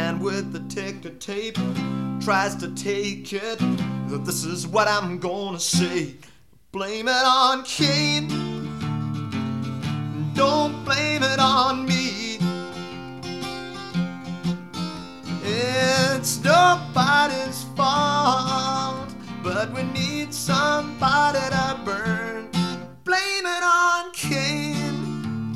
man with the ticker tape tries to take it, this is what I'm gonna say. Blame it on Cain, don't blame it on me. It's nobody's fault, but we need some